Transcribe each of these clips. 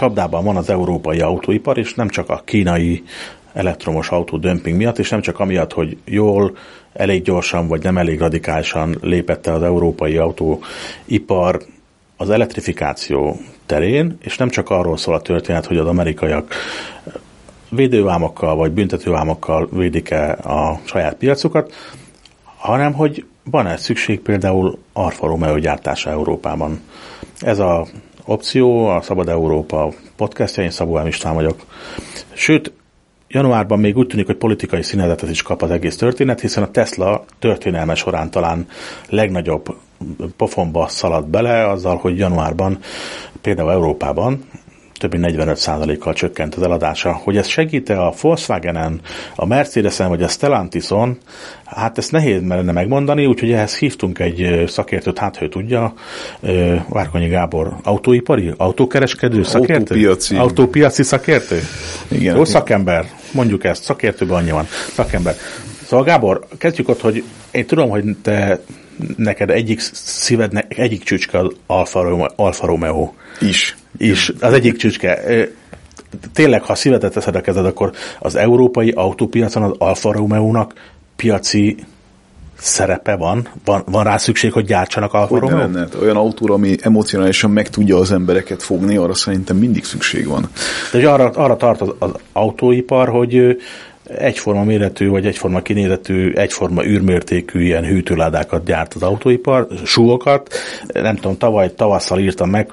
csapdában van az európai autóipar, és nem csak a kínai elektromos autó dömping miatt, és nem csak amiatt, hogy jól, elég gyorsan, vagy nem elég radikálisan lépett el az európai autóipar az elektrifikáció terén, és nem csak arról szól a történet, hogy az amerikaiak védővámokkal vagy büntetővámokkal védik-e a saját piacukat, hanem hogy van-e szükség például Alfa Romeo gyártása Európában. Ez az opció, a Szabad Európa podcastja, én Szabó M. István vagyok. Sőt, januárban még úgy tűnik, hogy politikai színezetet is kap az egész történet, hiszen a Tesla történelme során talán legnagyobb pofonba szaladt bele azzal, hogy januárban például Európában több mint 45%-kal csökkent az eladása. Hogy ez segít-e a Volkswagenen, a Mercedesen vagy a Stellantison, hát ezt nehéz lenne megmondani, úgyhogy ehhez hívtunk egy szakértőt, hát ő tudja, Várkonyi Gábor, autóipari, autókereskedő szakértő? Autópiaci szakértő? Igen. Jó szakember, mondjuk ezt, szakértőben annyi van, szakember. Szóval Gábor, kezdjük ott, hogy én tudom, hogy neked egyik szívednek egyik csücske az Alfa Romeo. És az egyik csücske. Tényleg, ha szívedet teszed a kezed, akkor az európai autópiacon az Alfa Romeo-nak piaci szerepe van? Van rá szükség, hogy gyártsanak Alfa Romeo? Olyan autóra, ami emocionálisan meg tudja az embereket fogni, arra szerintem mindig szükség van. De arra tart az autóipar, hogy egyforma méretű, vagy egyforma kinézetű, egyforma űrmértékű ilyen hűtőládákat gyárt az autóipar, súlyokat. Nem tudom, tavasszal írtam meg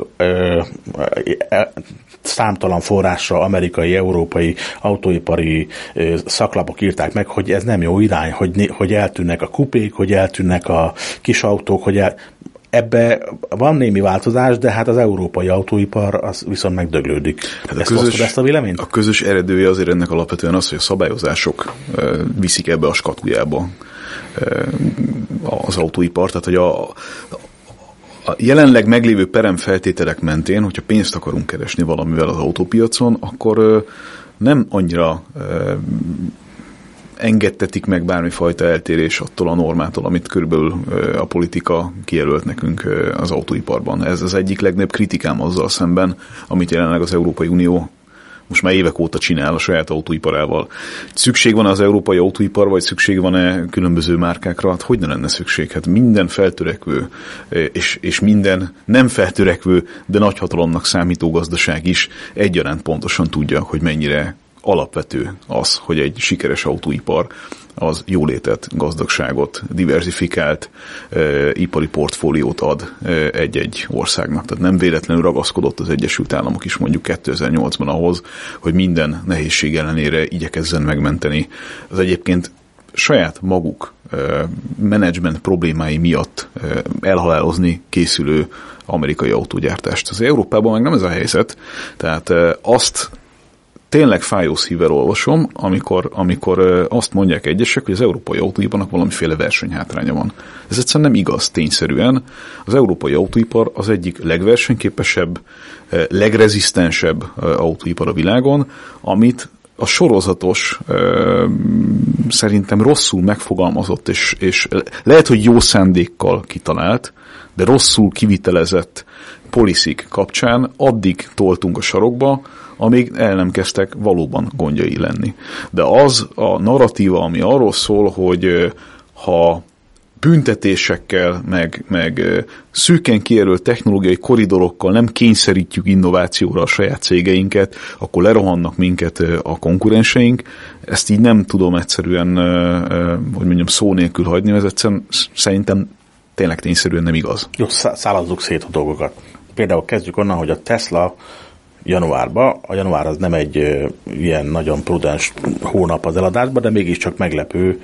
számtalan forrásra amerikai, európai autóipari szaklapok írták meg, hogy ez nem jó irány, hogy eltűnnek a kupék, hogy eltűnnek a kis autók, ebbe van némi változás, de hát az európai autóipar az viszont megdöglődik. Ezt a véleményt? A közös eredője azért ennek alapvetően az, hogy a szabályozások viszik ebbe a skatujába az autóipar. Tehát, hogy a jelenleg meglévő peremfeltételek mentén, hogyha pénzt akarunk keresni valamivel az autópiacon, akkor nem annyira engedtetik meg bármifajta eltérés attól a normától, amit körülbelül a politika kijelölt nekünk az autóiparban. Ez az egyik legnagyobb kritikám azzal szemben, amit jelenleg az Európai Unió most már évek óta csinál a saját autóiparával. Szükség van az európai autóipar, vagy szükség van-e különböző márkákra? Hát hogy ne lenne szükség? Hát minden feltörekvő, és minden nem feltörekvő, de nagyhatalomnak számító gazdaság is egyaránt pontosan tudja, hogy mennyire alapvető az, hogy egy sikeres autóipar az jólétet, gazdagságot, diverzifikált ipari portfóliót ad egy-egy országnak. Tehát nem véletlenül ragaszkodott az Egyesült Államok is mondjuk 2008-ban ahhoz, hogy minden nehézség ellenére igyekezzen megmenteni az egyébként saját maguk menedzsment problémái miatt elhalálozni készülő amerikai autógyártást. Az Európában meg nem ez a helyzet, tehát azt tényleg fájó szívvel olvasom, amikor azt mondják egyesek, hogy az európai autóiparnak valamiféle versenyhátránya van. Ez egyszerűen nem igaz tényszerűen. Az európai autóipar az egyik legversenyképesebb, legrezisztensebb autóipar a világon, amit a sorozatos, szerintem rosszul megfogalmazott, és lehet, hogy jó szándékkal kitalált, de rosszul kivitelezett policy kapcsán addig toltunk a sarokba, amíg el nem kezdtek valóban gondjai lenni. De az a narratíva, ami arról szól, hogy ha büntetésekkel, meg szűken kijelölt technológiai koridorokkal nem kényszerítjük innovációra a saját cégeinket, akkor lerohannak minket a konkurenseink. Ezt így nem tudom egyszerűen, hogy mondjam, szó nélkül hagyni, ez egyszerűen szerintem tényleg tényszerűen nem igaz. Jó, szállazzuk szét a dolgokat. Például kezdjük onnan, hogy a Tesla januárban, a január az nem egy ilyen nagyon prudens hónap az eladásban, de mégiscsak meglepő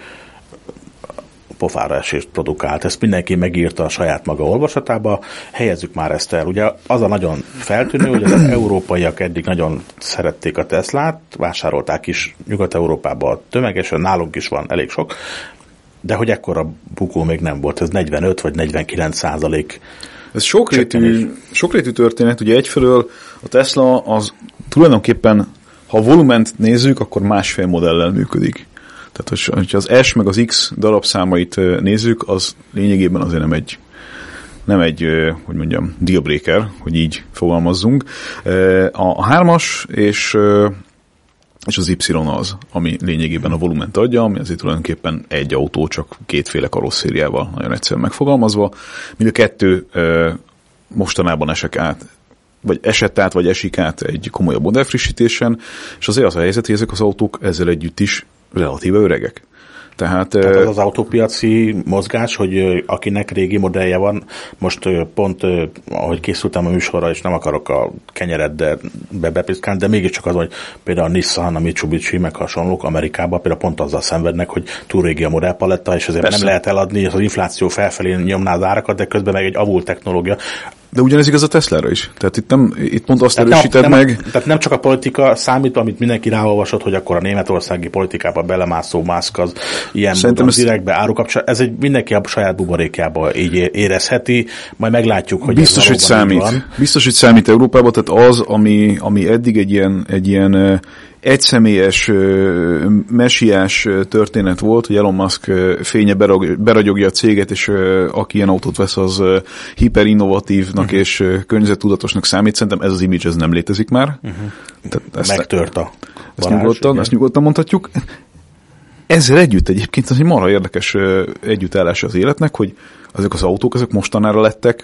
pofára esést produkált. Ezt mindenki megírta a saját maga olvasatába, helyezzük már ezt el. Ugye az a nagyon feltűnő, hogy az európaiak eddig nagyon szerették a Teslát, vásárolták is Nyugat-Európában tömegesen, nálunk is van elég sok, de hogy ekkora bukó még nem volt, ez 45 vagy 49%. Ez sokrétű történet, ugye egyfelől a Tesla az tulajdonképpen, ha a volument nézzük, akkor másfél modellel működik. Tehát, hogyha az S meg az X darabszámait nézzük, az lényegében azért nem egy nem egy, hogy mondjam, dealbreaker, hogy így fogalmazzunk. A 3-as és az Y az, ami lényegében a volument adja, ami azért tulajdonképpen egy autó, csak kétféle karosszériával, nagyon egyszerűen megfogalmazva. Mind a kettő mostanában esett át, vagy esik át egy komolyabb modellfrissítésen, és azért az a helyzet, hogy ezek az autók ezzel együtt is relatíve öregek. Tehát az autópiaci mozgás, hogy akinek régi modellje van, most pont, ahogy készültem a műsorra, és nem akarok a kenyeredbe bepiszkálni, de mégiscsak az, hogy például a Nissan, a Mitsubishi, meg hasonlók Amerikában például pont azzal szenvednek, hogy túl régi a modellpaletta, és ezért Persze. nem lehet eladni, az infláció felfelé nyomná az árakat, de közben meg egy avult technológia. De ugyanez igaz a Teslára is. Tehát itt pont azt erősíted meg. Tehát nem csak a politika számít, amit mindenki ráolvasott, hogy akkor a németországi politikába belemászó Musk az ilyen módon direktbe árukapcsolat. Ez mindenki a saját buborékjába így érezheti, majd meglátjuk, hogy biztos, hogy számít. Van. Biztos, hogy számít Európában, tehát az, ami eddig egy ilyen egyszemélyes, mesiás történet volt, hogy Elon Musk fénye beragyogja a céget, és aki ilyen autót vesz, az hiperinnovatívnak és környezettudatosnak számít. Szerintem ez az image ez nem létezik már. Megtört a ezt nyugodtan mondhatjuk. Ezzel együtt egyébként az egy marha érdekes együttállása az életnek, hogy ezek az autók, ezek mostanára lettek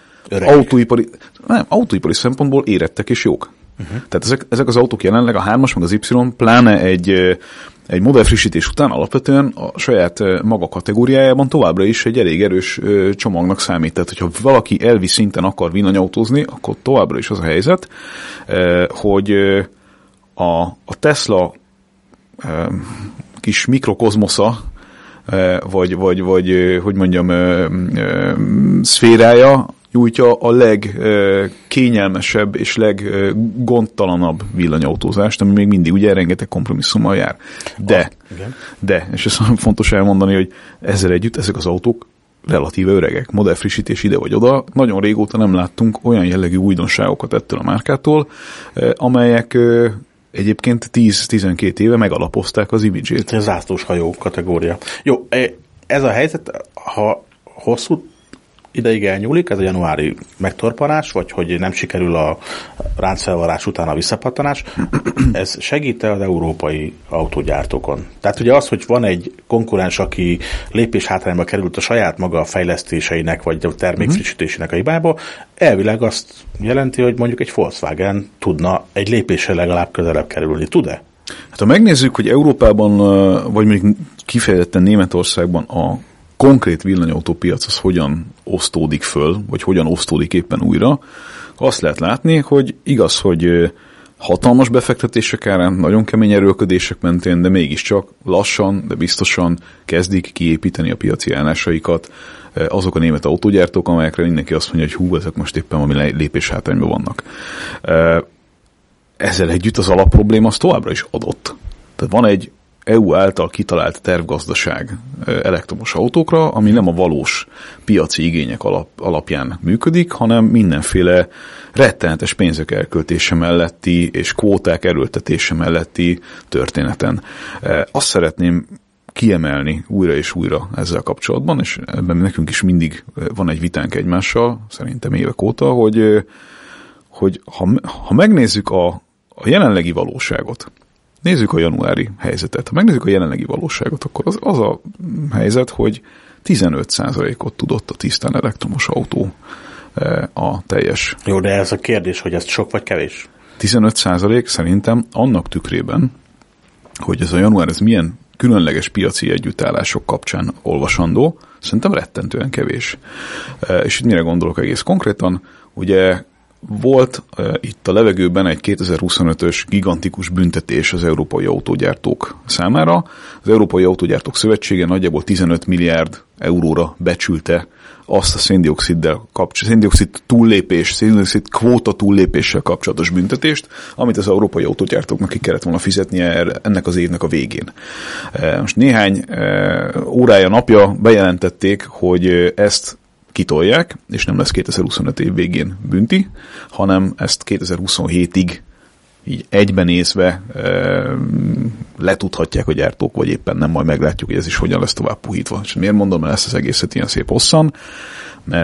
autóipari szempontból érettek és jók. Tehát ezek az autók jelenleg, a 3-as meg az Y, pláne egy modellfrissítés után alapvetően a saját maga kategóriájában továbbra is egy elég erős csomagnak számít. Tehát, hogyha valaki elvi szinten akar villanyautózni, akkor továbbra is az a helyzet, hogy a Tesla kis mikrokozmosza, vagy hogy mondjam, szférája nyújtja a legkényelmesebb és leggondtalanabb villanyautózást, ami még mindig ugye rengeteg kompromisszummal jár. De, és ez fontos elmondani, hogy ezzel együtt ezek az autók relatíve öregek. Modellfrissítés ide vagy oda. Nagyon régóta nem láttunk olyan jellegű újdonságokat ettől a márkától, amelyek egyébként 10-12 éve megalapozták az image-ét. Ez zászlós hajó kategória. Jó, ez a helyzet, ha hosszú ideig elnyúlik, ez a januári megtorpanás, vagy hogy nem sikerül a ráncfelvarrás után a visszapattanás, ez segít-e az európai autógyártókon? Tehát ugye az, hogy van egy konkurens, aki lépéshátrányba került a saját maga fejlesztéseinek, vagy a termékfrissítésének a hibába, elvileg azt jelenti, hogy mondjuk egy Volkswagen tudna egy lépéssel legalább közelebb kerülni. Tud-e? Hát ha megnézzük, hogy Európában, vagy mondjuk kifejezetten Németországban a konkrét villanyautópiac az hogyan osztódik föl, vagy hogyan osztódik éppen újra, azt lehet látni, hogy igaz, hogy hatalmas befektetések árán, nagyon kemény erőlködések mentén, de mégiscsak lassan, de biztosan kezdik kiépíteni a piaci állásaikat azok a német autógyártók, amelyekre mindenki azt mondja, hogy ezek most éppen valami lépéshátrányban vannak. Ezzel együtt az alapprobléma az továbbra is adott. Tehát van egy EU által kitalált tervgazdaság elektromos autókra, ami nem a valós piaci igények alapján működik, hanem mindenféle rettenetes pénzek elköltése melletti és kvóták erőltetése melletti történeten. Azt szeretném kiemelni újra és újra ezzel kapcsolatban, és ebben nekünk is mindig van egy vitánk egymással, szerintem évek óta, hogy ha megnézzük a jelenlegi valóságot, nézzük a januári helyzetet. Ha megnézzük a jelenlegi valóságot, akkor az a helyzet, hogy 15%-ot tudott a tisztán elektromos autó a teljes. Jó, de ez a kérdés, hogy ez sok vagy kevés? 15% szerintem annak tükrében, hogy ez a január, ez milyen különleges piaci együttállások kapcsán olvasandó, szerintem rettentően kevés. És itt mire gondolok egész konkrétan? Ugye volt itt a levegőben egy 2025-ös gigantikus büntetés az európai autógyártók számára. Az Európai Autógyártók Szövetsége nagyjából 15 milliárd euróra becsülte azt a széndioxid túllépés, széndioxid kvóta túllépéssel kapcsolatos büntetést, amit az európai autógyártóknak ki kellett volna fizetnie ennek az évnek a végén. Most néhány órája, napja bejelentették, hogy ezt kitolják, és nem lesz 2025 év végén bünti, hanem ezt 2027-ig így egyben nézve letudhatják a gyártók, vagy éppen nem, majd meglátjuk, hogy ez is hogyan lesz tovább puhítva. És miért mondom, mert ezt az egészet ilyen szép hosszan, mert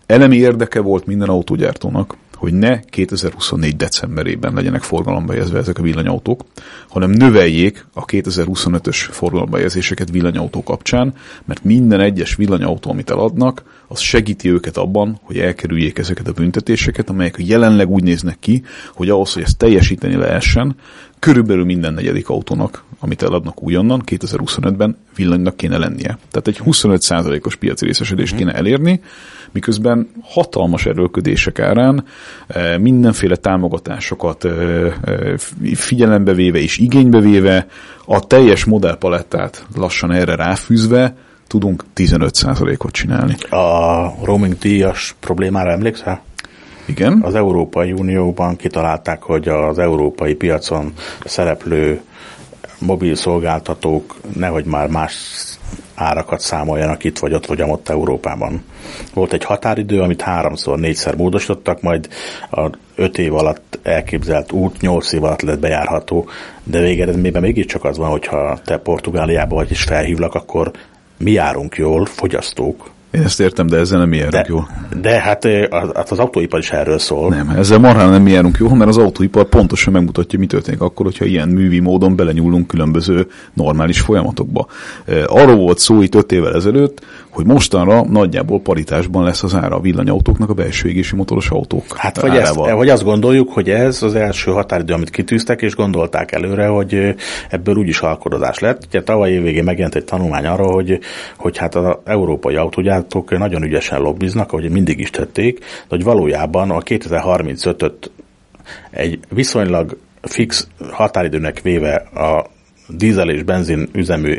elemi érdeke volt minden autógyártónak, hogy ne 2024 decemberében legyenek forgalomba helyezve ezek a villanyautók, hanem növeljék a 2025-ös forgalomba helyezéseket villanyautó kapcsán, mert minden egyes villanyautó, amit eladnak, az segíti őket abban, hogy elkerüljék ezeket a büntetéseket, amelyek jelenleg úgy néznek ki, hogy ahhoz, hogy ezt teljesíteni lehessen, körülbelül minden negyedik autónak, amit eladnak újonnan, 2025-ben villanynak kéne lennie. Tehát egy 25%-os piaci részesedést kéne elérni, miközben hatalmas erőlködések árán mindenféle támogatásokat figyelembe véve és igénybe véve, a teljes modellpalettát lassan erre ráfűzve tudunk 15%-ot csinálni. A roaming díjas problémára emlékszel? Igen. Az Európai Unióban kitalálták, hogy az európai piacon szereplő mobil szolgáltatók nehogy már más árakat számoljanak itt vagy ott vagy amott Európában. Volt egy határidő, amit 3-4-szer módosítottak, majd a 5 év alatt elképzelt út 8 év alatt lett bejárható, de végeredményben mégiscsak az van, hogyha te Portugáliába vagy és felhívlak, akkor mi járunk jól, fogyasztók. Én ezt értem, de ezzel nem mi járunk jól. De hát az autóipar is erről szól. Nem, ezzel marhán nem mi járunk jól, mert az autóipar pontosan megmutatja, mi történik akkor, hogyha ilyen művi módon belenyúlunk különböző normális folyamatokba. Arról volt szó itt 5 évvel ezelőtt, hogy mostanra nagyjából paritásban lesz az ára a villanyautóknak a belső égésű motoros autók hát vagy azt gondoljuk, hogy ez az első határidő, amit kitűztek, és gondolták előre, hogy ebből úgyis alkudozás lett. Ugye tavaly év végén megjelent egy tanulmány arról, hogy hát az európai autógyártók nagyon ügyesen lobbiznak, ahogy mindig is tették, de hogy valójában a 2035-öt egy viszonylag fix határidőnek véve a dízel és benzin üzemű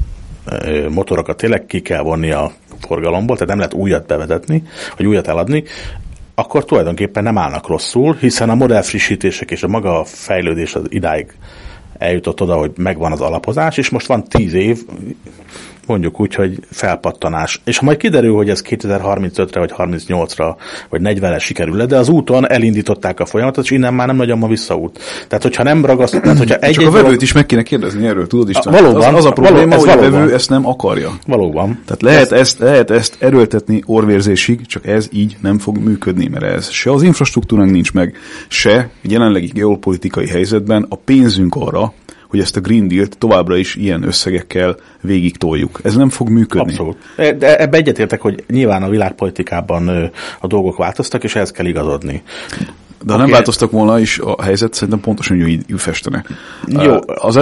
motorokat tényleg ki kell vonni a forgalomból, tehát nem lehet újat bevezetni, vagy újat eladni, akkor tulajdonképpen nem állnak rosszul, hiszen a modellfrissítések és a maga fejlődés az idáig eljutott oda, hogy megvan az alapozás, és most van 10 év, mondjuk úgy, hogy felpattanás. És ha majd kiderül, hogy ez 2035-re, vagy 38-ra, vagy 40-re sikerül le, de az úton elindították a folyamatot, és innen már nem nagyon ma visszaút. Tehát, hogyha nem ragasztott, tehát, hogyha csak a vevőt is meg kéne kérdezni erről, tudod is. Valóban. Az a probléma, hogy a vevő ezt nem akarja. Valóban. Tehát lehet ezt erőltetni orvérzésig, csak ez így nem fog működni, mert ez se az infrastruktúránk nincs meg, se jelenlegi geopolitikai helyzetben a pénzünk arra, hogy ezt a Green Deal-t továbbra is ilyen összegekkel végig toljuk. Ez nem fog működni. Abszolút. De ebbe egyetértek, hogy nyilván a világpolitikában a dolgok változtak, és ehhez kell igazodni. De ha nem változtak volna is, a helyzet szerintem pontosan így festene. Jó. Az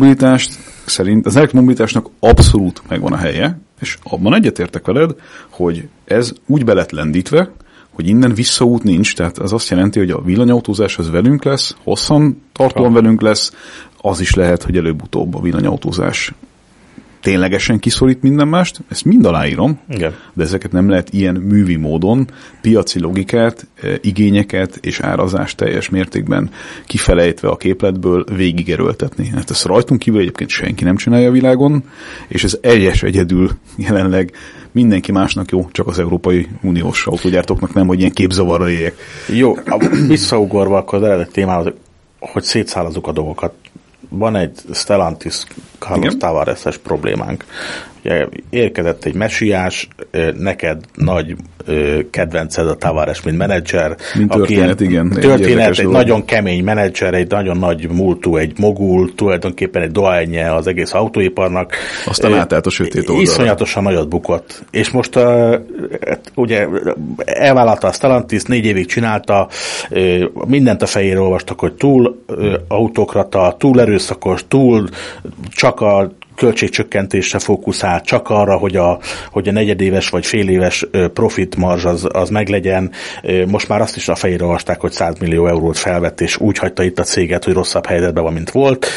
elektromobilitásnak abszolút megvan a helye, és abban egyetértek veled, hogy ez úgy be lett lendítve, hogy innen visszaút nincs, tehát az azt jelenti, hogy a villanyautózás az velünk lesz, hosszan tartóan velünk lesz, az is lehet, hogy előbb-utóbb a villanyautózás ténylegesen kiszorít minden mást, ezt mind aláírom, igen. De ezeket nem lehet ilyen művi módon piaci logikát, igényeket és árazást teljes mértékben kifelejtve a képletből végigerőltetni. Hát ezt rajtunk kívül egyébként senki nem csinálja a világon, és ez egyedül jelenleg mindenki másnak jó, csak az Európai Uniós autógyártóknak nem, hogy ilyen képzavarra éljek. Jó, visszaugorva akkor az eredet témához, hogy szétszállazzuk a dolgokat. Van egy Stellantis Carlos Tavares-es problémánk. Ugye érkezett egy messiás, neked nagy kedvenced a Tavares, mint menedzser. Mint történet, igen. Történet, egy nagyon kemény menedzser, egy nagyon nagy múltú, egy mogul, tulajdonképpen egy dohányja az egész autóiparnak. Aztán átállt a sötét oldalra. Iszonyatosan nagyot bukott. És most ugye elvállalta a Stellantis, 4 évig csinálta, mindent a fejére olvastak, hogy túl autokrata, túl erőszakos, túl csak a költségcsökkentésre fókuszál, csak arra, hogy a negyedéves vagy féléves profit marzs az meglegyen. Most már azt is a fejére olvasták, hogy 100 millió eurót felvett, és úgy hagyta itt a céget, hogy rosszabb helyzetben van, mint volt.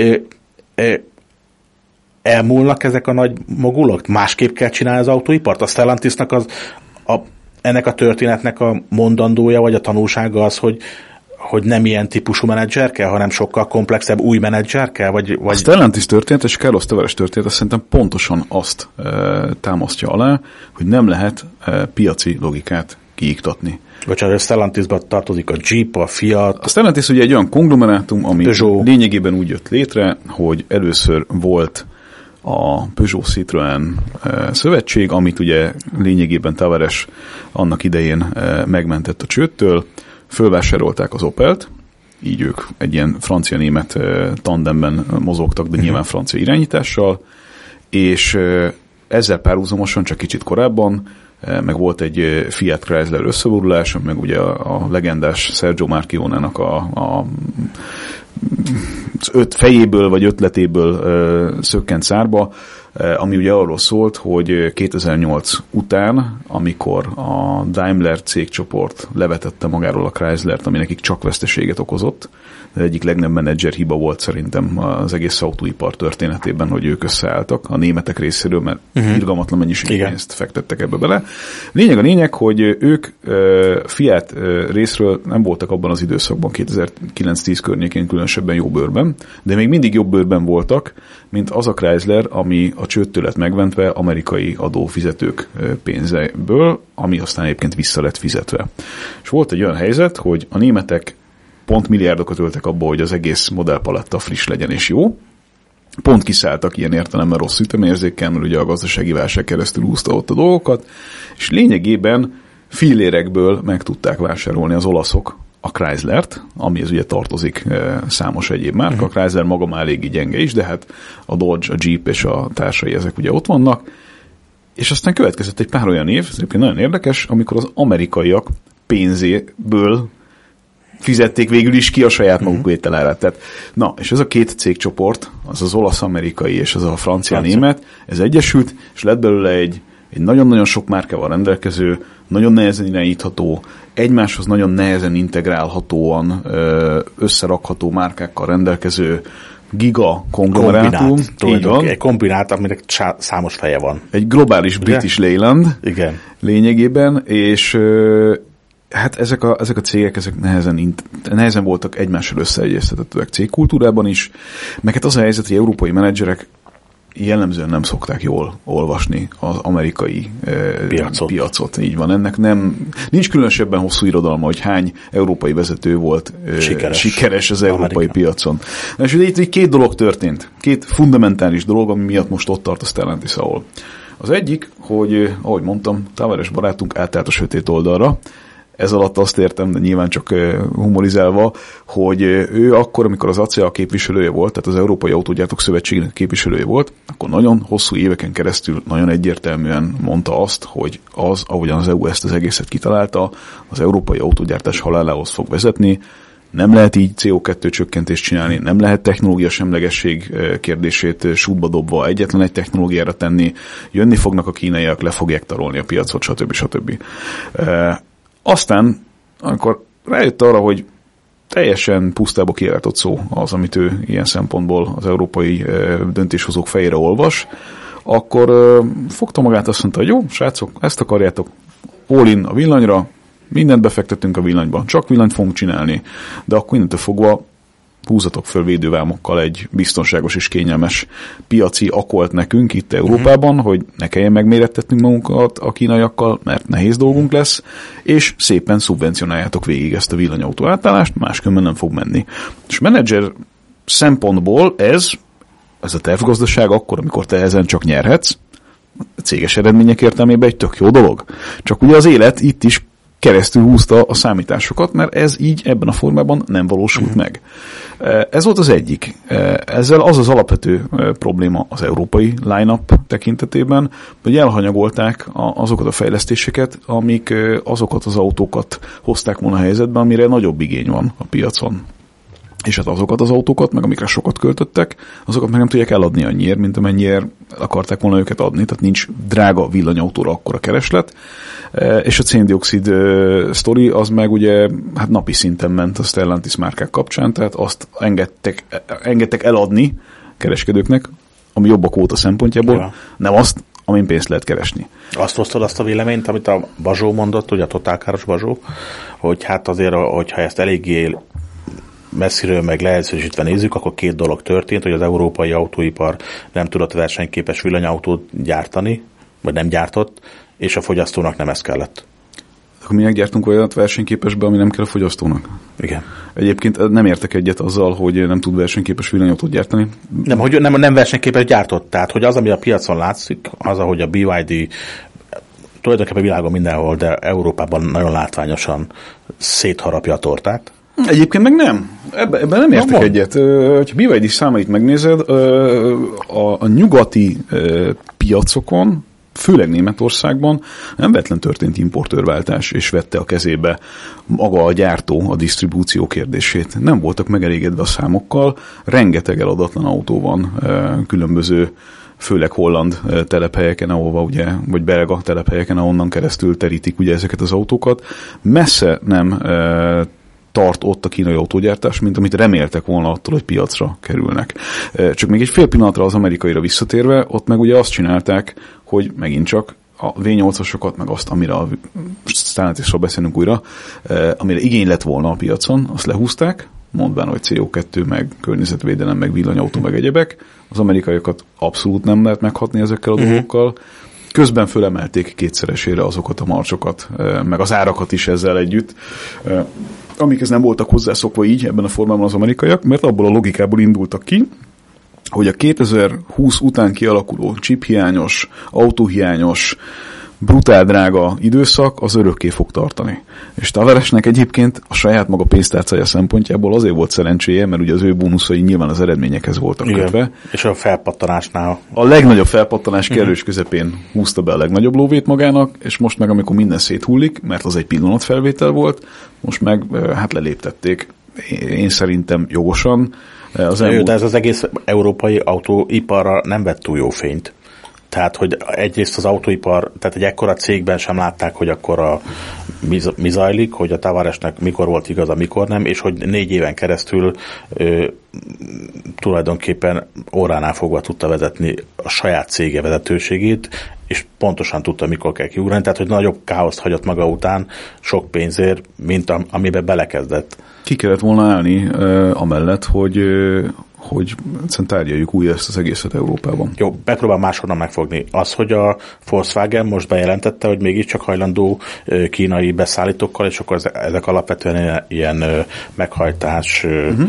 Elmúlnak ezek a nagy mogulok? Másképp kell csinálni az autóipart? A Stellantisnak ennek a történetnek a mondandója, vagy a tanulsága az, hogy nem ilyen típusú menedzser kell, hanem sokkal komplexebb új menedzser kell? Vagy... A Stellantis történet és Carlos Tavares történet szerintem pontosan azt támasztja alá, hogy nem lehet piaci logikát kiiktatni. Bocsánat, a Stellantisba tartozik a Jeep, a Fiat. A Stellantis ugye egy olyan konglomerátum, ami lényegében úgy jött létre, hogy először volt a Peugeot Citroën szövetség, amit ugye lényegében Tavares annak idején megmentett a csődtől, fölvásárolták az Opelt, így ők egy ilyen francia-német tandemben mozogtak, de nyilván francia irányítással, és ezzel párhuzamosan, csak kicsit korábban, meg volt egy Fiat Chrysler összeborulás, meg ugye a legendás Sergio Marchionne-nak az fejéből vagy ötletéből szökkent szárba, ami ugye arról szólt, hogy 2008 után, amikor a Daimler cégcsoport levetette magáról a Chryslert, ami nekik csak veszteséget okozott, de egyik legnagyobb menedzser hiba volt szerintem az egész autóipar történetében, hogy ők összeálltak a németek részéről, mert irgalmatlan mennyiségű pénzt fektettek ebbe bele. A lényeg, hogy ők Fiat részről nem voltak abban az időszakban, 2009-10 környékén különösebben jó bőrben, de még mindig jobb bőrben voltak, mint az a Chrysler, ami a csődtől lett megmentve amerikai adófizetők pénzéből, ami aztán egyébként vissza lett fizetve. És volt egy olyan helyzet, hogy a németek pont milliárdokat öltek abba, hogy az egész modellpaletta friss legyen és jó. Pont kiszálltak ilyen értelemben rossz ütemérzékkel, mert ugye a gazdasági válság keresztül húzta ott a dolgokat, és lényegében fillérekből meg tudták vásárolni az olaszok a Chryslert, amihez ugye tartozik számos egyéb márka. A Chrysler maga már eléggé gyenge is, de hát a Dodge, a Jeep és a társai ezek ugye ott vannak. És aztán következett egy pár olyan év, ez egyébként nagyon érdekes, amikor az amerikaiak pénzéből fizették végül is ki a saját maguk vételárát. Tehát, na, és ez a két cégcsoport, az az olasz-amerikai és az a francia-német, ez egyesült, és lett belőle egy nagyon-nagyon sok márkával rendelkező, nagyon nehezen irányítható, egymáshoz nagyon nehezen integrálhatóan összerakható márkákkal rendelkező giga konglomerátum. Egy kombinát, aminek számos feje van. Egy globális British Leyland lényegében, és hát ezek a cégek ezek nehezen voltak egymással összeegyeztethetőek cégkultúrában is, meg hát az a helyzet, hogy európai menedzserek jellemzően nem szokták jól olvasni az amerikai piacot. Így van. Ennek nincs különösebben hosszú irodalma, hogy hány európai vezető volt sikeres az európai piacon. És ugye itt két dolog történt. Két fundamentális dolog, ami miatt most ott tart a Stellantis, ahol. Az egyik, hogy ahogy mondtam, Tavares barátunk átállt a sötét oldalra. Ez alatt azt értem, de nyilván csak humorizálva, hogy ő akkor, amikor az ACEA képviselője volt, tehát az Európai Autógyártók Szövetségének képviselője volt, akkor nagyon hosszú éveken keresztül nagyon egyértelműen mondta azt, hogy az, ahogyan az EU ezt az egészet kitalálta, az európai autógyártás halálához fog vezetni. Nem lehet így CO2 csökkentést csinálni, nem lehet technológia semlegesség kérdését sútba dobva egyetlen egy technológiára tenni, jönni fognak a kínaiak, le fogják tarolni a piacot, stb. Aztán, amikor rájött arra, hogy teljesen pusztába kiáltott szó az, amit ő ilyen szempontból az európai döntéshozók fejére olvas, akkor fogta magát, azt mondta, hogy jó, srácok, ezt akarjátok, all in a villanyra, mindent befektetünk a villanyba, csak villanyt fogunk csinálni, de akkor innentől fogva húzatok föl védővámokkal egy biztonságos és kényelmes piaci akolt nekünk itt Európában, hogy ne kelljen megmérettetnünk magunkat a kínaiakkal, mert nehéz dolgunk lesz, és szépen szubvencionáljátok végig ezt a villanyautó átállást, máskülönben nem fog menni. És menedzser szempontból ez a tervgazdaság akkor, amikor te ezen csak nyerhetsz, a céges eredmények értelmében egy tök jó dolog. Csak ugye az élet itt is keresztül húzta a számításokat, mert ez így ebben a formában nem valósult meg. Ez volt az egyik. Ezzel az alapvető probléma az európai line-up tekintetében, hogy elhanyagolták azokat a fejlesztéseket, amik azokat az autókat hozták volna a helyzetbe, amire nagyobb igény van a piacon. És hát azokat az autókat, meg amikre sokat költöttek, azokat meg nem tudják eladni annyiért, mint amennyiért akarták volna őket adni. Tehát nincs drága villanyautóra akkora kereslet. És a széndioxid sztori az meg ugye hát napi szinten ment a Stellantis márkák kapcsán, tehát azt engedtek eladni kereskedőknek, ami jobb a kvóta szempontjából, nem azt, amin pénzt lehet keresni. Azt hoztad azt a véleményt, amit a Bazsó mondott, ugye a totálkáros Bazsó, hogy hát azért, hogyha ezt eléggé messziről meg leegyszerűsítve nézzük, akkor két dolog történt, hogy az európai autóipar nem tudott versenyképes villanyautót gyártani, vagy nem gyártott, és a fogyasztónak nem ez kellett. Akkor mi meggyártunk olyat versenyképesbe, ami nem kell a fogyasztónak. Igen. Egyébként nem értek egyet azzal, hogy nem tud versenyképes villanyautót gyártani. Nem versenyképes gyártott. Tehát, hogy az, ami a piacon látszik, az, ahogy a BYD tulajdonképpen világon mindenhol, de Európában nagyon látványosan szétharapja a tortát. Egyébként meg nem. Ebben nem értek egyet. Ha BYD számait megnézed, a nyugati piacokon, főleg Németországban nem véletlen történt importőrváltás, és vette a kezébe maga a gyártó a disztribúció kérdését. Nem voltak megelégedve a számokkal, rengeteg eladatlan autó van különböző, főleg holland telephelyeken, ahova ugye, vagy belga telephelyeken, ahonnan keresztül terítik ugye ezeket az autókat. Messze nem tart ott a kínai autógyártás, mint amit reméltek volna attól, hogy piacra kerülnek. Csak még egy fél pillanatra az amerikaira visszatérve, ott meg ugye azt csinálták, hogy megint csak a V8-asokat, meg azt, amire a Stellantisról beszélünk újra, amire igény lett volna a piacon, azt lehúzták, mondván, hogy CO2, meg környezetvédelem, meg villanyautó, meg egyebek. Az amerikaiakat abszolút nem lehet meghatni ezekkel a dolgokkal. Közben fölemelték kétszeresére azokat a marcsokat, meg az árakat is ezzel együtt, amikhez nem voltak hozzászokva így ebben a formában az amerikaiak, mert abból a logikából indultak ki, hogy a 2020 után kialakuló chiphiányos, autóhiányos, brutál drága időszak az örökké fog tartani. És Tavaresnek egyébként a saját maga pénztárcája szempontjából azért volt szerencséje, mert ugye az ő bónuszai nyilván az eredményekhez voltak kötve. És a felpattanásnál. A legnagyobb felpattanás kellős közepén húzta be a legnagyobb lóvét magának, és most meg amikor minden széthullik, mert az egy pillanatfelvétel volt, most meg hát leléptették. Én szerintem jogosan. De ez az egész európai autóiparra nem vett túl jó fényt. Tehát, hogy egyrészt az autóipar, tehát egy ekkora cégben sem látták, hogy akkor mi zajlik, hogy a Tavaresnek mikor volt igaza, mikor nem, és hogy 4 éven keresztül tulajdonképpen óránál fogva tudta vezetni a saját cége vezetőségét, és pontosan tudta, mikor kell kiugrani, tehát, hogy nagyobb káoszt hagyott maga után sok pénzért, mint amiben belekezdett. Ki kellett volna állni amellett, hogy egyszerűen tárgyaljuk újra ezt az egészet Európában. Jó, megpróbál máshonnan megfogni. Az, hogy a Volkswagen most bejelentette, hogy mégiscsak hajlandó kínai beszállítókkal, és akkor ezek alapvetően ilyen meghajtás,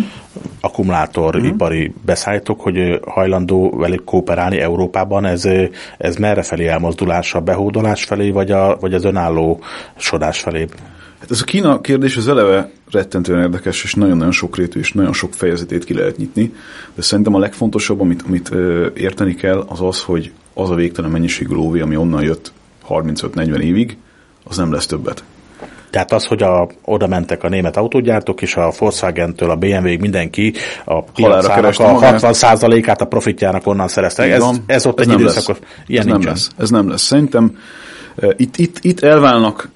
akkumulátoripari beszállítók, hogy hajlandó velük kooperálni Európában, ez merre felé elmozdulás, a behódolás felé, vagy az önálló sodás felé? Hát ez a Kína kérdés az eleve rettentően érdekes, és nagyon-nagyon sokrétű, és nagyon sok fejezetét ki lehet nyitni, de szerintem a legfontosabb, amit érteni kell, az az, hogy az a végtelen mennyiségű lóvé, ami onnan jött 35-40 évig, az nem lesz többet. Tehát az, hogy oda mentek a német autógyártók, és a Volkswagen-től a BMW-ig mindenki a piacának a 60%-át a profitjának onnan szerezte. Ez ott egy időszakos. Ilyen nincsen. Ez nem lesz. Szerintem itt elválnak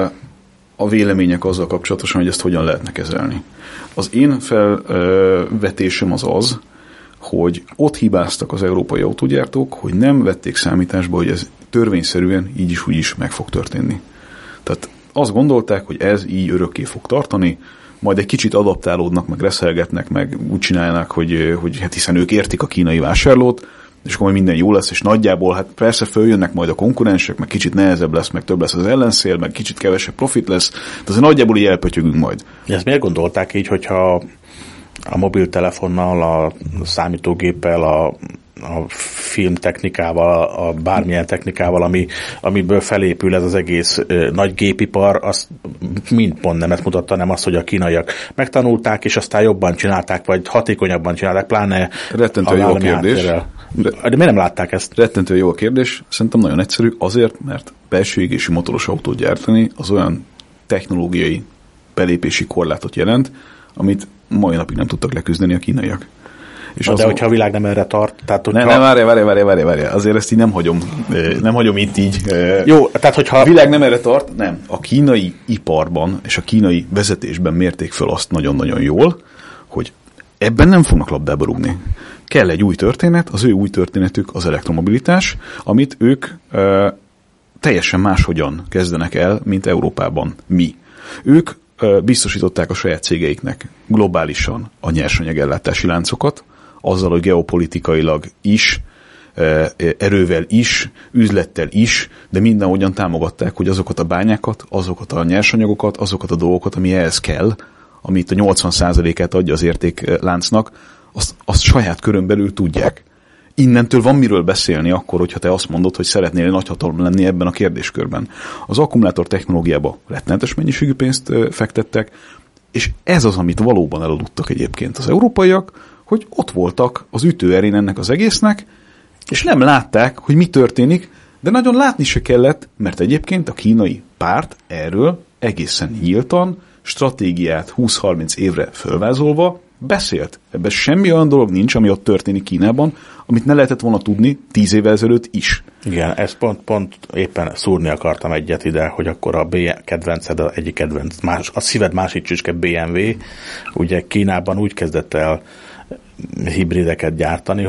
a vélemények azzal kapcsolatosan, hogy ezt hogyan lehetne kezelni. Az én felvetésem az, hogy ott hibáztak az európai autógyártók, hogy nem vették számításba, hogy ez törvényszerűen így is úgy is meg fog történni. Tehát azt gondolták, hogy ez így örökké fog tartani, majd egy kicsit adaptálódnak, meg reszelgetnek, meg úgy csinálnak, hogy hát hiszen ők értik a kínai vásárlót, és akkor minden jó lesz, és nagyjából, hát persze följönnek majd a konkurensek, meg kicsit nehezebb lesz, meg több lesz az ellenszél, meg kicsit kevesebb profit lesz, de azért nagyjából így elpötyögünk majd. Ezt miért gondolták így, hogyha a mobiltelefonnal, a számítógéppel, a filmtechnikával, a bármilyen technikával, amiből felépül ez az egész nagy gépipar, az mind pont nem ezt mutatta, nem azt, hogy a kínaiak megtanulták, és aztán jobban csinálták, vagy hatékonyabban csinálták, pláne rettentő jó a kérdés. De miért nem látták ezt? Rettentő jó a kérdés. Szerintem nagyon egyszerű. Azért, mert belső égésű motoros autót gyártani az olyan technológiai belépési korlátot jelent, amit mai napig nem tudtak leküzdeni a kínaiak. És de hogyha a világ nem erre tart, tehát várj, azért ezt így nem hagyom itt így. Jó, tehát hogyha a világ nem erre tart, nem. A kínai iparban és a kínai vezetésben mérték föl azt nagyon-nagyon jól, hogy ebben nem fognak labdába rúgni. Kell egy új történet, az ő új történetük az elektromobilitás, amit ők teljesen máshogyan kezdenek el, mint Európában mi. Ők biztosították a saját cégeiknek globálisan a nyersanyagellátási láncokat, azzal, hogy geopolitikailag is erővel is, üzlettel is, de mindenhogyan támogatták, hogy azokat a bányákat, azokat a nyersanyagokat, azokat a dolgokat, ami ehhez kell, amit a 80%-át adja az értékláncnak, azt saját körön belül tudják. Innentől van miről beszélni akkor, hogyha te azt mondod, hogy szeretnél nagyhatalom lenni ebben a kérdéskörben. Az akkumulátor technológiába rettenetes mennyiségű pénzt fektettek, és ez az, amit valóban elaludtak egyébként az európaiak, hogy ott voltak az ütőerén ennek az egésznek, és nem látták, hogy mi történik, de nagyon látni se kellett, mert egyébként a kínai párt erről egészen nyíltan, stratégiát 20-30 évre fölvázolva beszélt. Ebben semmi olyan dolog nincs, ami ott történik Kínában, amit ne lehetett volna tudni 10 évvel ezelőtt is. Igen, ezt pont éppen szúrni akartam egyet ide, hogy akkor a kedvenced, az egyik kedvenc, a szíved másik csücske BMW, ugye Kínában úgy kezdett el hibrideket gyártani,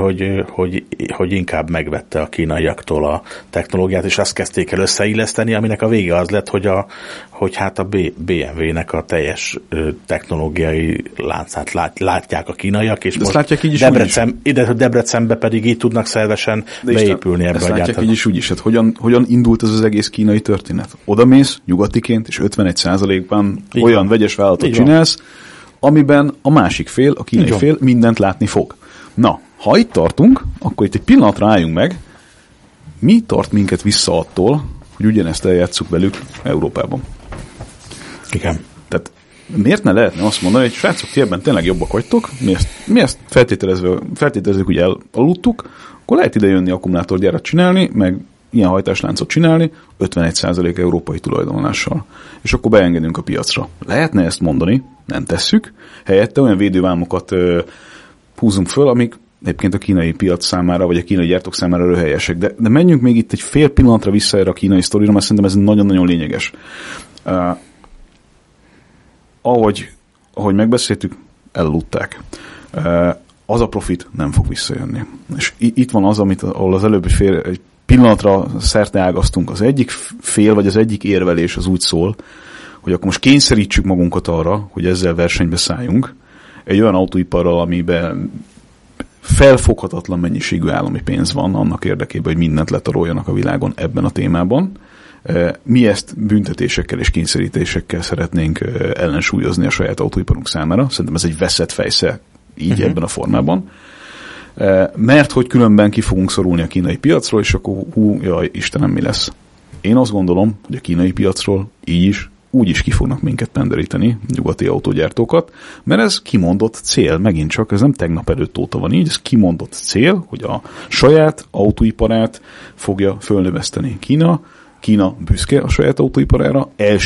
hogy inkább megvette a kínaiaktól a technológiát, és azt kezdték el összeilleszteni, aminek a vége az lett, hogy hát a BMW-nek a teljes technológiai láncát látják a kínaiak, és most látják így is, Debrecenbe pedig így tudnak szervesen beépülni ebbe a gyártásba. Látják így is. Hát hogyan indult ez az egész kínai történet? Odamész nyugatiként, és 51%-ban olyan vegyes vállalatot csinálsz, amiben a másik fél, a kínai fél mindent látni fog. Na, ha itt tartunk, akkor itt egy pillanatra álljunk meg, mi tart minket vissza attól, hogy ugyanezt eljátsszuk velük Európában. Igen. Tehát miért ne lehetne azt mondani, hogy srácok, ti ebben tényleg jobbak vagytok, mi ezt feltételezzük, hogy elaludtuk, akkor lehet ide jönni akkumulátorgyárat csinálni, meg ilyen hajtásláncot csinálni 51% európai tulajdonlással. És akkor beengedünk a piacra. Lehetne ezt mondani, nem tesszük, helyette olyan védővámokat húzunk föl, amik egyébként a kínai piac számára, vagy a kínai gyártók számára röhelyesek. De menjünk még itt egy fél pillanatra vissza erre a kínai sztorira, mert szerintem ez nagyon-nagyon lényeges. Ahogy megbeszéltük, elaludták. Az a profit nem fog visszajönni. És itt van az, ahol az előbb egy pillanatra szerteágaztunk. Az egyik fél, vagy az egyik érvelés az úgy szól, hogy akkor most kényszerítsük magunkat arra, hogy ezzel versenybe szálljunk egy olyan autóiparral, amiben felfoghatatlan mennyiségű állami pénz van annak érdekében, hogy mindent letaroljanak a világon ebben a témában. Mi ezt büntetésekkel és kényszerítésekkel szeretnénk ellensúlyozni a saját autóiparunk számára. Szerintem ez egy veszett fejsze így ebben a formában. Mert hogy különben ki fogunk szorulni a kínai piacról, és akkor jaj, Istenem, mi lesz? Én azt gondolom, hogy a kínai piacról így is, úgy is ki fognak minket penderíteni, nyugati autógyártókat, mert ez kimondott cél, megint csak, ez nem tegnap előtt óta van így, ez kimondott cél, hogy a saját autóiparát fogja fölnöveszteni Kína büszke a saját autóiparára,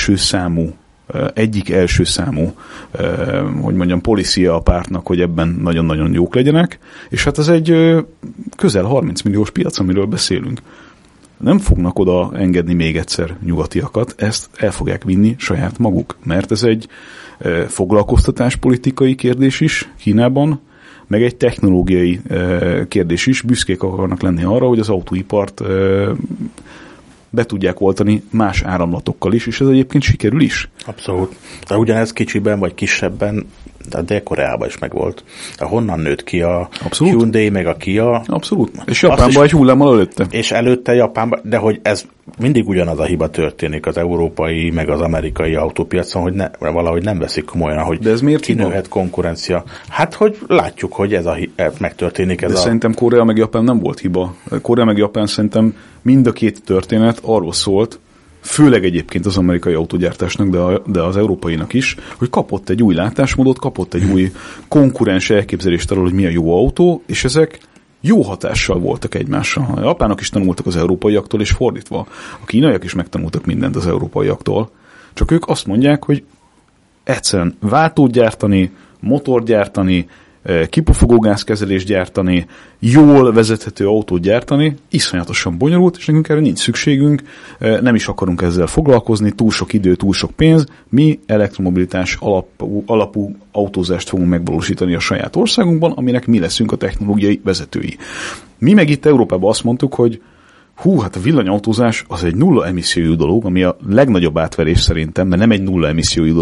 egyik első számú, hogy mondjam, policia a pártnak, hogy ebben nagyon-nagyon jók legyenek, és hát ez egy közel 30 milliós piac, amiről beszélünk. Nem fognak oda engedni még egyszer nyugatiakat, ezt el fogják vinni saját maguk, mert ez egy foglalkoztatáspolitikai kérdés is Kínában, meg egy technológiai kérdés is. Büszkék akarnak lenni arra, hogy az autóipart be tudják oltani más áramlatokkal is, és ez egyébként sikerül is. Abszolút. De ugyanez kicsiben vagy kisebben, de Dél-Koreában is megvolt. De honnan nőtt ki a Hyundai, meg a Kia? Abszolút. És Japánban egy hullámmal előtte. És előtte Japánban, de hogy ez mindig ugyanaz a hiba történik az európai, meg az amerikai autópiacon, hogy valahogy nem veszik komolyan, hogy de ez miért kinőhet konkurencia. Hát, hogy látjuk, hogy ez megtörténik. De szerintem Korea meg Japán nem volt hiba. Korea meg Japán szerintem mind a két történet arról szólt, főleg egyébként az amerikai autógyártásnak, de az európainak is, hogy kapott egy új látásmódot, kapott egy új konkurens elképzelést arról, hogy mi a jó autó, és ezek jó hatással voltak egymásra. A japánok is tanultak az európaiaktól, és fordítva. A kínaiak is megtanultak mindent az európaiaktól. Csak ők azt mondják, hogy egyszerűen váltót gyártani, motort gyártani, kipufogógázkezelést gyártani, jól vezethető autót gyártani, iszonyatosan bonyolult, és nekünk erre nincs szükségünk, nem is akarunk ezzel foglalkozni, túl sok idő, túl sok pénz, mi elektromobilitás alapú autózást fogunk megvalósítani a saját országunkban, aminek mi leszünk a technológiai vezetői. Mi meg itt Európában azt mondtuk, hogy hát a villanyautózás az egy nulla emissziójú dolog, ami a legnagyobb átverés szerintem, mert nem egy nulla emissziójú dolog,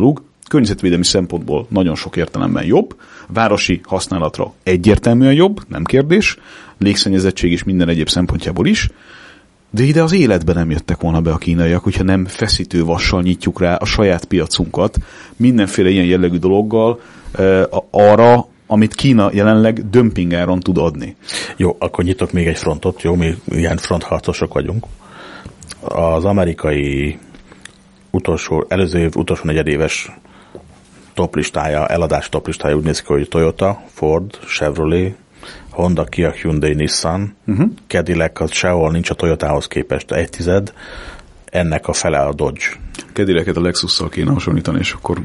környezetvédelmi szempontból nagyon sok értelemben jobb, városi használatra egyértelműen jobb, nem kérdés, légszennyezettség és minden egyéb szempontjából is, de ide az életben nem jöttek volna be a kínaiak, hogyha nem feszítő vassal nyitjuk rá a saját piacunkat mindenféle ilyen jellegű dologgal arra, amit Kína jelenleg dömpingáron tud adni. Jó, akkor nyitok még egy frontot, jó, mi ilyen frontharcosok vagyunk. Az amerikai előző év utolsó negyedéves toplistája, eladás toplistája úgy néz ki, hogy Toyota, Ford, Chevrolet, Honda, Kia, Hyundai, Nissan, Cadillac, az sehol nincs a Toyotához képest 1/10, ennek a fele a Dodge. Cadillacet a Lexusszal kéne hasonlítani, és akkor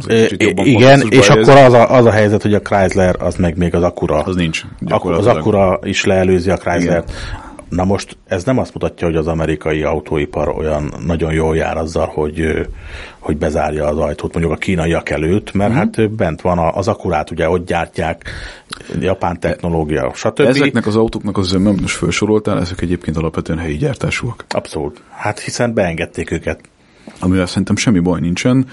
igen, és akkor az a helyzet, hogy a Chrysler, az meg még az Acura. Az nincs. Az Acura is leelőzi a Chryslert. Na most ez nem azt mutatja, hogy az amerikai autóipar olyan nagyon jól jár azzal, hogy bezárja az ajtót mondjuk a kínaiak előtt, mert hát bent van az Acurát, ugye ott gyártják, japán technológia, stb. Ezeknek az autóknak az most felsoroltál, ezek egyébként alapvetően helyi gyártásúak. Abszolút. Hát hiszen beengedték őket. Amivel szerintem semmi baj nincsen.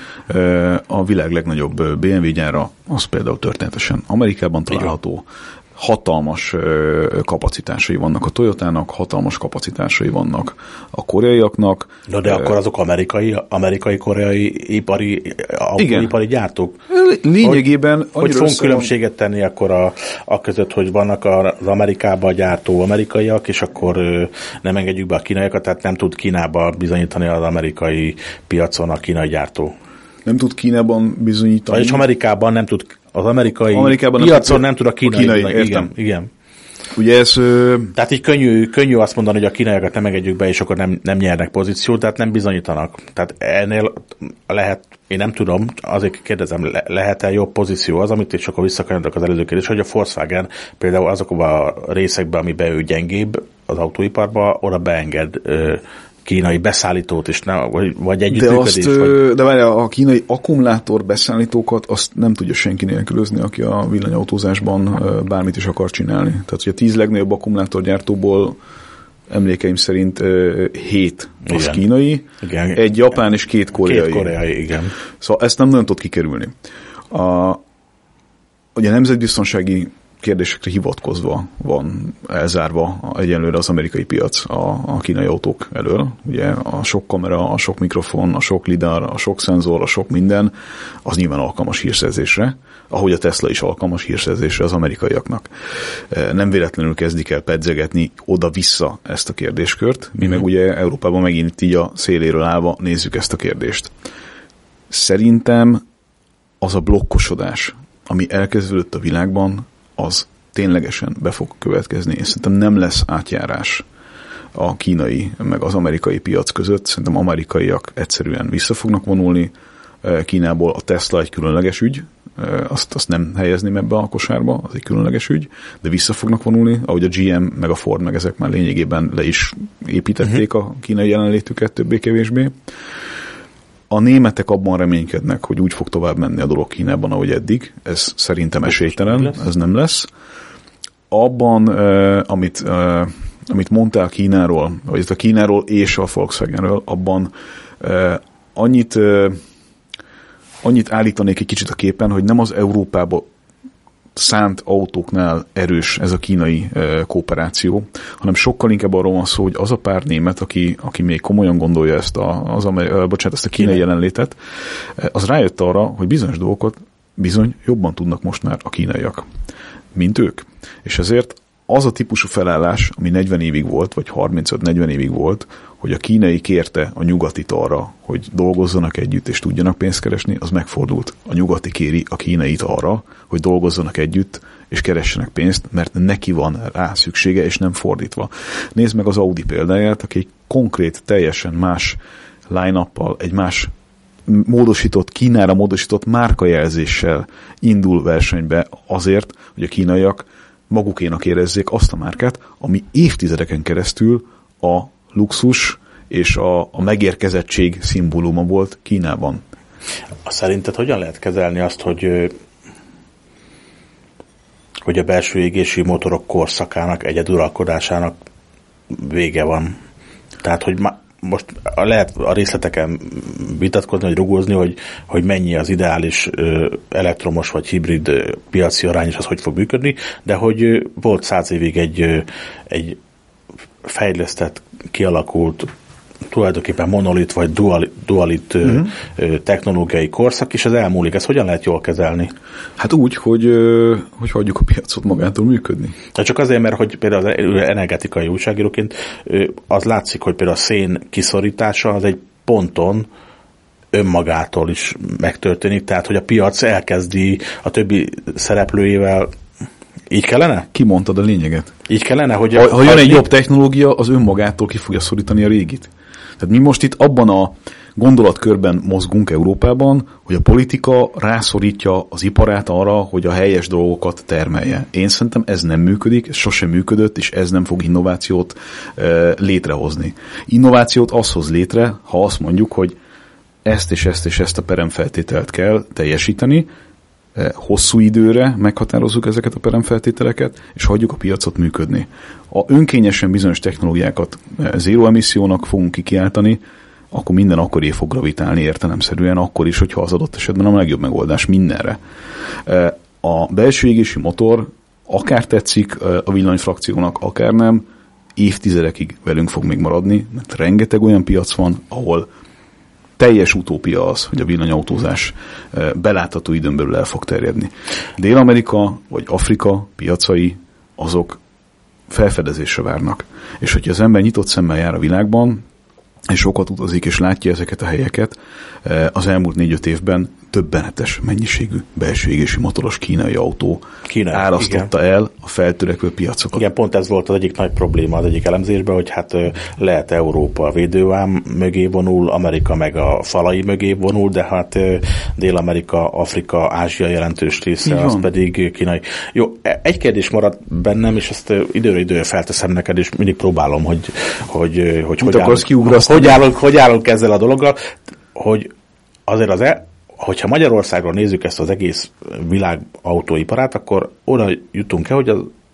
A világ legnagyobb BMW gyára, az például történetesen Amerikában található. Hatalmas kapacitásai vannak a Toyotának, hatalmas kapacitásai vannak a koreaiaknak. No, de akkor azok amerikai koreai autóipari gyártók? Lényegében... Hogy fogunk különbséget tenni akkor a között, hogy vannak az Amerikában gyártó amerikaiak, és akkor nem engedjük be a kínaiakat, tehát nem tud Kínába bizonyítani az amerikai piacon a kínai gyártó. Nem tud Kínában bizonyítani. És Amerikában nem tud, az amerikai piacon nem tud a kínai. Igen. Ugye ez... Tehát így könnyű azt mondani, hogy a kínaiakat nem engedjük be, és akkor nem nyernek pozíciót, tehát nem bizonyítanak. Tehát ennél lehet, én nem tudom, azért kérdezem, lehet-e jobb pozíció az, amit és akkor visszakanyarodok az előző kérdés, hogy a Volkswagen például azokban a részekben, amiben ő gyengébb az autóiparban, oda beenged kínai beszállítót is, vagy együttműködés. De várjál, a kínai akkumulátor beszállítókat azt nem tudja senki nélkülözni, aki a villanyautózásban bármit is akar csinálni. Tehát, hogy a 10 legnagyobb akkumulátorgyártóból emlékeim szerint 7 az igen. Kínai, igen. Egy japán és 2 koreai. 2 koreai, igen. Szóval ezt nem nagyon tud kikerülni. Ugye a nemzetbiztonsági kérdésekre hivatkozva van elzárva egyenlőre az amerikai piac a kínai autók elől. Ugye a sok kamera, a sok mikrofon, a sok lidar, a sok szenzor, a sok minden, az nyilván alkalmas hírszerzésre, ahogy a Tesla is alkalmas hírszerzésre az amerikaiaknak. Nem véletlenül kezdik el pedzegetni oda-vissza ezt a kérdéskört, mi meg ugye Európában megint így a széléről állva nézzük ezt a kérdést. Szerintem az a blokkosodás, ami elkezdődött a világban, az ténylegesen be fog következni. Én szerintem nem lesz átjárás a kínai meg az amerikai piac között. Szerintem amerikaiak egyszerűen vissza fognak vonulni Kínából. A Tesla egy különleges ügy, azt nem helyezném ebbe a kosárba, az egy különleges ügy, de vissza fognak vonulni, ahogy a GM meg a Ford meg ezek már lényegében le is építették a kínai jelenlétüket többé-kevésbé. A németek abban reménykednek, hogy úgy fog tovább menni a dolog Kínában, ahogy eddig. Ez szerintem esélytelen, ez nem lesz. Abban, amit mondtál Kínáról, vagy a Kínáról és a Volkswagenről, abban annyit állítanék egy kicsit a képen, hogy nem az Európába szánt autóknál erős ez a kínai kooperáció, hanem sokkal inkább arról van szó, hogy az a pár német, aki még komolyan gondolja ezt a kínai jelenlétet, az rájött arra, hogy bizonyos dolgokat bizony jobban tudnak most már a kínaiak, mint ők. És ezért az a típusú felállás, ami 40 évig volt, vagy 35-40 évig volt, hogy a kínai kérte a nyugatit arra, hogy dolgozzanak együtt és tudjanak pénzt keresni, az megfordult. A nyugati kéri a kínait arra, hogy dolgozzanak együtt és keressenek pénzt, mert neki van rá szüksége, és nem fordítva. Nézd meg az Audi példáját, aki egy konkrét, teljesen más line-uppal, egy más Kínára módosított márkajelzéssel indul versenybe azért, hogy a kínaiak magukénak érezzék azt a márkát, ami évtizedeken keresztül a luxus és a megérkezettség szimbóluma volt Kínában. Szerinted hogyan lehet kezelni azt, hogy a belső égésű motorok korszakának, egyeduralkodásának vége van? Tehát, hogy most lehet a részleteken vitatkozni, vagy rugózni, hogy mennyi az ideális elektromos vagy hibrid piaci arány, és az hogy fog működni, de hogy volt 100 évig egy fejlesztett, kialakult, tulajdonképpen monolit vagy dualit technológiai korszak, és ez elmúlik. Ezt hogyan lehet jól kezelni? Hát úgy, hogy hagyjuk a piacot magától működni. De csak azért, mert hogy például az energetikai újságíróként az látszik, hogy például a szén kiszorítása az egy ponton önmagától is megtörténik, tehát hogy a piac elkezdi a többi szereplőjével. Így kellene? Kimondtad a lényeget. Így kellene, hogy... Ha jön egy jobb technológia, az önmagától ki fogja szorítani a régit. Tehát mi most itt abban a gondolatkörben mozgunk Európában, hogy a politika rászorítja az iparát arra, hogy a helyes dolgokat termelje. Én szerintem ez nem működik, ez sosem működött, és ez nem fog innovációt létrehozni. Innovációt az hoz létre, ha azt mondjuk, hogy ezt és ezt és ezt a peremfeltételt kell teljesíteni, hosszú időre meghatározzuk ezeket a peremfeltételeket, és hagyjuk a piacot működni. Önkényesen bizonyos technológiákat zéró emissziónak fogunk kikiáltani, akkor minden akkoré fog gravitálni értelemszerűen, akkor is, hogyha az adott esetben a legjobb megoldás mindenre. A belső égési motor akár tetszik a villanyfrakciónak, akár nem, évtizedekig velünk fog még maradni, mert rengeteg olyan piac van, ahol teljes utópia az, hogy a villanyautózás belátható időn belül el fog terjedni. Dél-Amerika vagy Afrika piacai azok felfedezésre várnak. És hogyha az ember nyitott szemmel jár a világban, és sokat utazik és látja ezeket a helyeket, az elmúlt 4-5 évben többenetes mennyiségű belső égési motoros kínai autó árasztotta el a feltörekvő piacokat. Igen, pont ez volt az egyik nagy probléma az egyik elemzésben, hogy hát lehet Európa a védővám mögé vonul, Amerika meg a falai mögé vonul, de hát Dél-Amerika, Afrika, Ázsia jelentős része, az pedig kínai. Jó, egy kérdés maradt bennem, és ezt időről időre felteszem neked, és mindig próbálom, hogy állunk ezzel a dologgal, hogy azért hogyha Magyarországról nézzük ezt az egész világ autóiparát, akkor oda jutunk el, hogy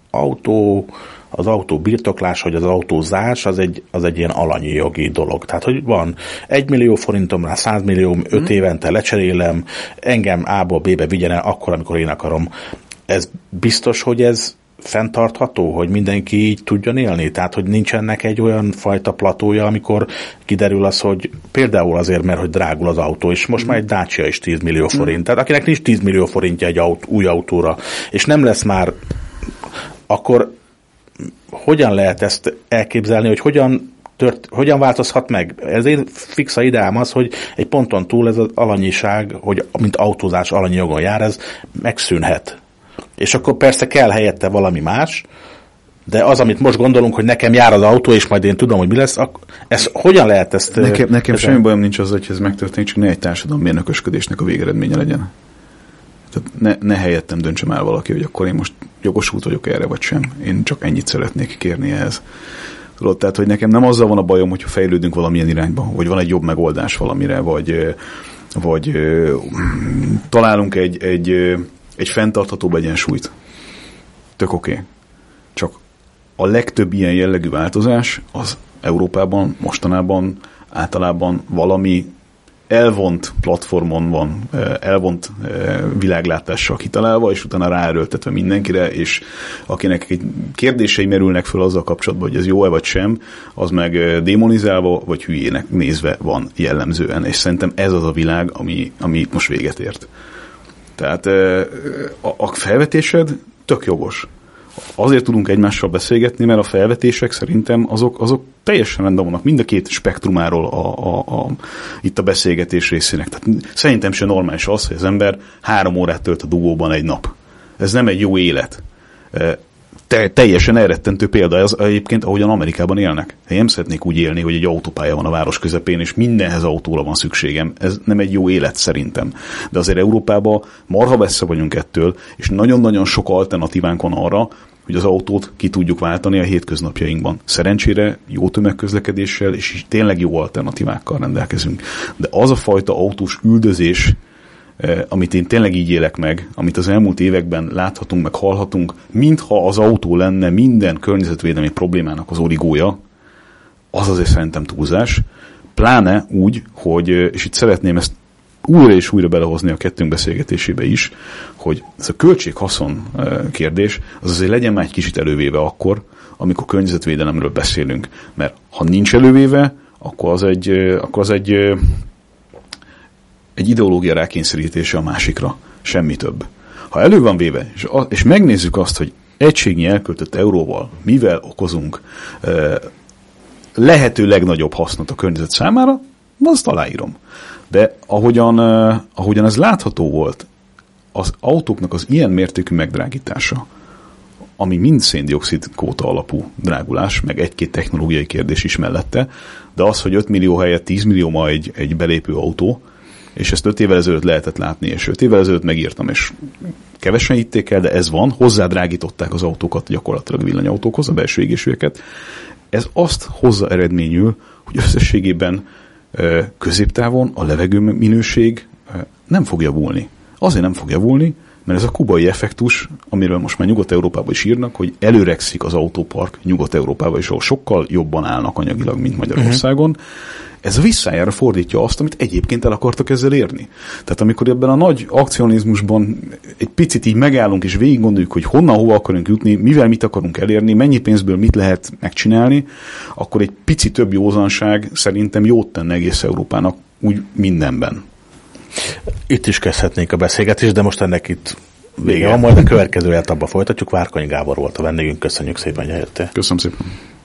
az autó birtoklás, hogy az autózás az egy ilyen alanyi jogi dolog. Tehát, hogy van 1 millió forintom rá, 100 millió, 5 évente lecserélem, engem A-ból B-be vigyen el akkor, amikor én akarom. Ez biztos, hogy ez fenntartható, hogy mindenki így tudjon élni? Tehát, hogy nincsenek egy olyan fajta platója, amikor kiderül az, hogy például azért, mert hogy drágul az autó, és most már egy Dacia is 10 millió forint. Tehát akinek nincs 10 millió forintja egy új autóra, és nem lesz már, akkor hogyan lehet ezt elképzelni, hogy hogyan változhat meg? Ezért fix a ideám az, hogy egy ponton túl ez az alanyiság, hogy mint autózás alanyi jogon jár, ez megszűnhet. És akkor persze kell helyette valami más, de az, amit most gondolunk, hogy nekem jár az autó, és majd én tudom, hogy mi lesz, ez hogyan lehet ezt... Nekem semmi bajom nincs azzal, hogy ez megtörténik, csak ne egy társadalmi mérnökösködésnek a végeredménye legyen. Tehát ne helyettem döntsem el valaki, hogy akkor én most jogosult vagyok erre, vagy sem. Én csak ennyit szeretnék kérni ehhez. Tudod, tehát, hogy nekem nem azzal van a bajom, hogyha fejlődünk valamilyen irányba, hogy van egy jobb megoldás valamire, vagy találunk egy fenntarthatóbb egyensúlyt. Tök oké. Csak a legtöbb ilyen jellegű változás az Európában mostanában általában valami elvont platformon van, elvont világlátással kitalálva, és utána ráerőltetve mindenkire, és akinek egy kérdései merülnek föl azzal kapcsolatban, hogy ez jó-e vagy sem, az meg démonizálva, vagy hülyének nézve van jellemzően. És szerintem ez az a világ, ami most véget ért. Tehát a felvetésed tök jogos. Azért tudunk egymással beszélgetni, mert a felvetések szerintem azok teljesen rendben vannak mind a két spektrumáról itt a beszélgetés részének. Tehát szerintem sem normális az, hogy az ember 3 órát tölt a dugóban egy nap. Ez nem egy jó élet. Teljesen elrettentő példa ez egyébként, ahogyan Amerikában élnek. Én nem szeretnék úgy élni, hogy egy autópálya van a város közepén, és mindenhez autóra van szükségem. Ez nem egy jó élet szerintem. De azért Európában marha messze vagyunk ettől, és nagyon-nagyon sok alternatívánk van arra, hogy az autót ki tudjuk váltani a hétköznapjainkban. Szerencsére jó tömegközlekedéssel és tényleg jó alternatívákkal rendelkezünk. De az a fajta autós üldözés, amit én tényleg így élek meg, amit az elmúlt években láthatunk, meg hallhatunk, mintha az autó lenne minden környezetvédelmi problémának az origója, az azért szerintem túlzás, pláne úgy, hogy, és itt szeretném ezt újra és újra belehozni a kettőnk beszélgetésébe is, hogy ez a költség-haszon kérdés, az azért legyen már egy kicsit elővéve akkor, amikor környezetvédelemről beszélünk. Mert ha nincs elővéve, akkor az egy ideológia rákényszerítése a másikra. Semmi több. Ha elő van véve, és megnézzük azt, hogy egységnyi elköltött euróval mivel okozunk lehető legnagyobb hasznot a környezet számára, azt aláírom. De ahogyan ez látható volt, az autóknak az ilyen mértékű megdrágítása, ami mind szén-dioxid kvóta alapú drágulás, meg egy-két technológiai kérdés is mellette, de az, hogy 5 millió helyett 10 millió ma egy belépő autó, és ezt 5 évvel ezelőtt lehetett látni, és 5 évvel ezelőtt megírtam, és kevesen hitték el, de ez van, hozzádrágították az autókat gyakorlatilag villanyautókhoz, a belső égésűeket. Ez azt hozza eredményül, hogy összességében középtávon a levegő minőség nem fog javulni. Azért nem fog javulni, mert ez a kubai effektus, amiről most már Nyugat-Európában is írnak, hogy előregszik az autópark Nyugat-Európában is, ahol sokkal jobban állnak anyagilag, mint Magyarországon. Ez a visszájára fordítja azt, amit egyébként el akartak ezzel érni. Tehát amikor ebben a nagy akcionizmusban egy picit így megállunk és végig gondoljuk, hogy honnan, hova akarunk jutni, mivel mit akarunk elérni, mennyi pénzből mit lehet megcsinálni, akkor egy pici több józanság szerintem jót tenne egész Európának úgy mindenben. Itt is kezdhetnénk a beszélgetést, de most ennek itt vége van, majd a következő etapban folytatjuk. Várkonyi Gábor volt a vendégünk, köszönjük szépen, hogy eljöttél. Köszönöm szépen.